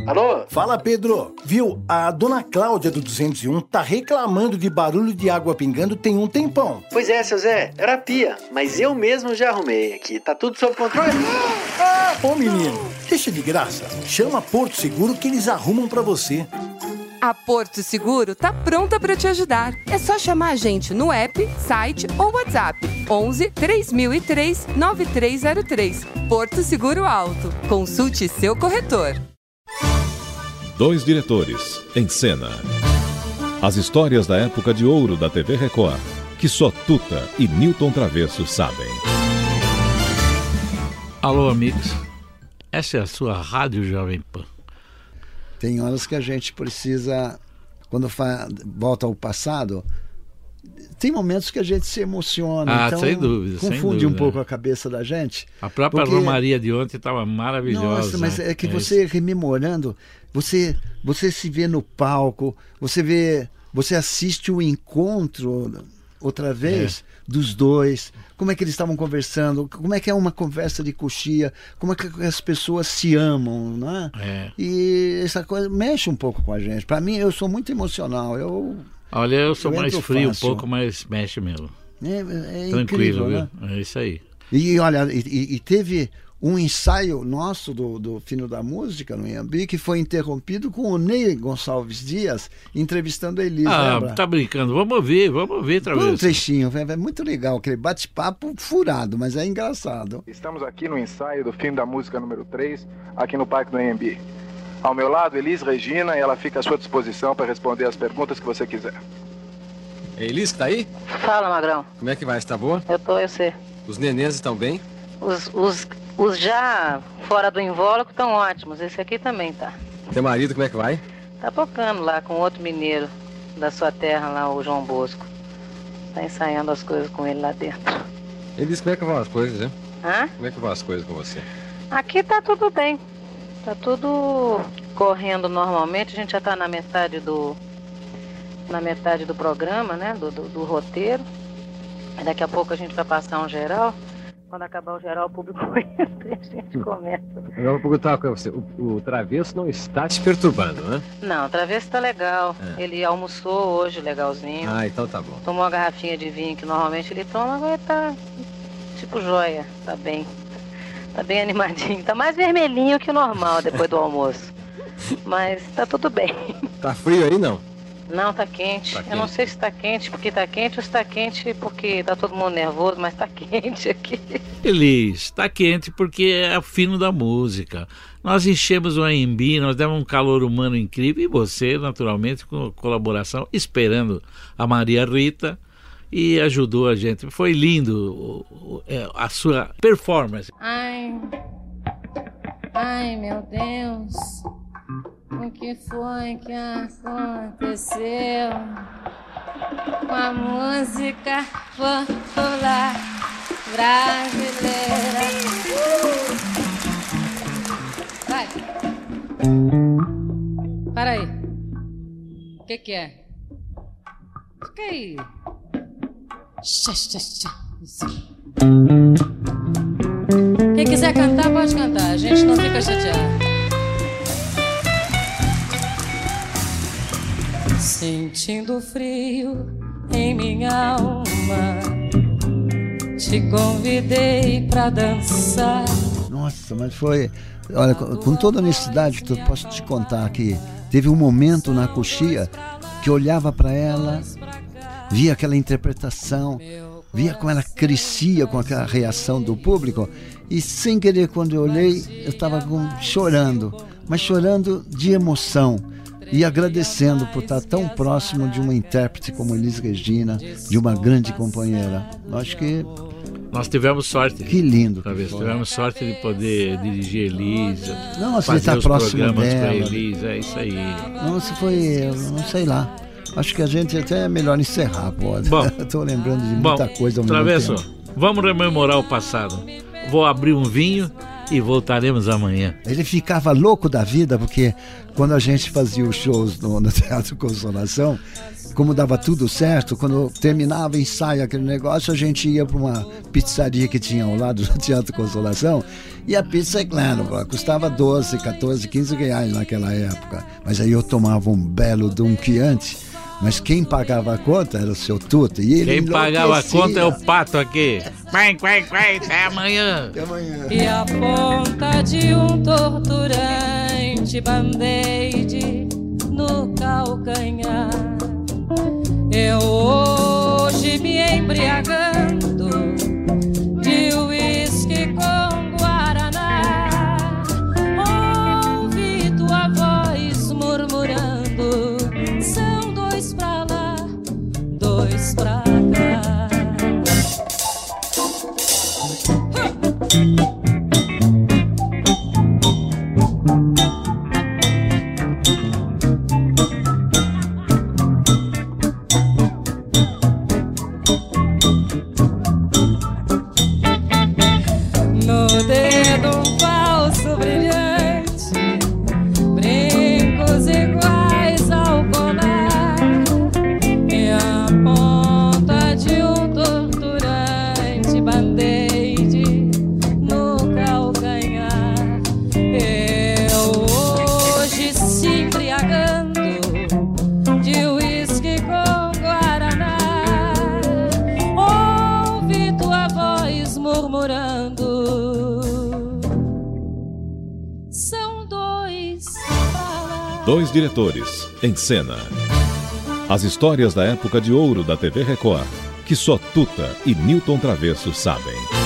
Alô? Fala, Pedro. Viu, a dona Cláudia do 201 tá reclamando de barulho de água pingando tem um tempão. Pois é, seu Zé, era a pia, mas eu mesmo já arrumei aqui. Tá tudo sob controle? Ô menino, deixa de graça. Chama Porto Seguro que eles arrumam pra você. A Porto Seguro tá pronta para te ajudar. É só chamar a gente no app, site ou WhatsApp. 11 3003 9303. Porto Seguro Auto. Consulte seu corretor. Dois diretores em cena. As histórias da época de ouro da TV Record, que só Tuta e Newton Travesso sabem. Alô, amigos. Essa é a sua Rádio Jovem Pan. Tem horas que a gente precisa, quando volta ao passado, tem momentos que a gente se emociona. Então, sem dúvida. Confunde um pouco a cabeça da gente. A própria Romaria de ontem estava maravilhosa. Nossa, mas é que você rememorando, você se vê no palco, você assiste o encontro outra vez dos dois, como é que eles estavam conversando, como é que é uma conversa de coxia, como é que as pessoas se amam, né? E essa coisa mexe um pouco com a gente. Para mim, eu sou muito emocional. Olha, eu sou mais frio um pouco, mas mexe mesmo. É tranquilo, incrível, viu? Né? É isso aí. E olha, e teve um ensaio nosso do Fino da Música no Inhambi que foi interrompido com o Ney Gonçalves Dias entrevistando a Elis. Lembra? Tá brincando. Vamos ver, Travesso. Um trechinho, é muito legal, aquele bate-papo furado, mas é engraçado. Estamos aqui no ensaio do Fino da Música número 3, aqui no Parque do Inhambi. Ao meu lado, Elis Regina, e ela fica à sua disposição para responder as perguntas que você quiser. É Elis que tá aí? Fala, Magrão. Como é que vai? Você tá boa? Eu sei. Os nenês estão bem? Os já fora do invólucro estão ótimos. Esse aqui também tá. Teu marido, como é que vai? Tá tocando lá com outro mineiro da sua terra lá, o João Bosco. Tá ensaiando as coisas com ele lá dentro. Elis, como é que vão as coisas, hein? Hã? Como é que vão as coisas com você? Aqui tá tudo bem. Tá tudo correndo normalmente. A gente já tá na metade do programa, né? Do roteiro. Daqui a pouco a gente vai passar um geral. Quando acabar o geral, o público entra e a gente começa. Eu vou perguntar com você. O Travesso não está te perturbando, né? Não, o Travesso tá legal. Ele almoçou hoje legalzinho. Então tá bom. Tomou uma garrafinha de vinho que normalmente ele toma, agora tá tipo joia. Tá bem. Tá bem animadinho. Tá mais vermelhinho que o normal depois do almoço. Mas tá tudo bem. Tá frio aí, não? Não, tá quente. Eu não sei se tá quente porque tá quente ou se tá quente porque tá todo mundo nervoso, mas tá quente aqui. Elis, tá quente porque é o fino da música. Nós enchemos o AMB, nós demos um calor humano incrível e você, naturalmente, com colaboração, esperando a Maria Rita, e ajudou a gente. Foi lindo a sua performance. Ai, meu Deus, o que foi que aconteceu com a música popular brasileira? Vai. Para aí. O que é? Fica aí. Quem quiser cantar, pode cantar. A gente não fica chateado. Sentindo frio em minha alma, te convidei pra dançar. Nossa, mas foi... Olha, com toda honestidade, eu posso te contar que teve um momento na coxia que eu olhava pra ela, via aquela interpretação, via como ela crescia com aquela reação do público, e sem querer, quando eu olhei, eu estava chorando, mas chorando de emoção e agradecendo por estar tão próximo de uma intérprete como Elis Regina, de uma grande companheira. Eu acho que nós tivemos sorte. Que lindo. Tivemos sorte de poder dirigir Elis, fazer os programas com a Elis, é isso aí. Nossa, foi, não sei lá. Acho que a gente até é melhor encerrar, pode. Bom, estou lembrando de muita coisa ao mesmo Travesso, tempo. Vamos rememorar o passado. Vou abrir um vinho e voltaremos amanhã. Ele ficava louco da vida, porque quando a gente fazia os shows no Teatro Consolação, como dava tudo certo, quando terminava o ensaio, aquele negócio, a gente ia para uma pizzaria que tinha ao lado do Teatro Consolação E a pizza, é claro, custava 12, 14, 15 reais naquela época. Mas aí eu tomava um belo Dom Chianti. Mas quem pagava a conta era o seu Tuta. E ele quem pagava a conta é o Pato aqui. Vai, até amanhã. Até amanhã. E a ponta de um torturante band-aid no calcanhar. Eu hoje me embriagando de uísque com guaraná. Ouvi tua voz murmurando, são dois pra lá, dois pra cá. No dedo um falso brilhante, brincos iguais ao colar, e a ponta de um torturante band-aid no calcanhar. Eu hoje se embriagando de uísque com guaraná, ouvi tua voz murmurando, são dois pra lá. Dois diretores, em cena. As histórias da época de ouro da TV Record, que só Tuta e Nilton Travesso sabem.